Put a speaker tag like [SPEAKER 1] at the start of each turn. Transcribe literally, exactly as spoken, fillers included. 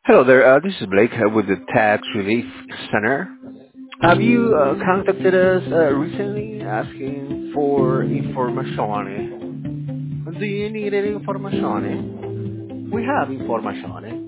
[SPEAKER 1] Hello there. Uh, this is Blake uh, with the Tax Relief Center. Have you uh, contacted us uh, recently asking for information? Do you need any information? We have information.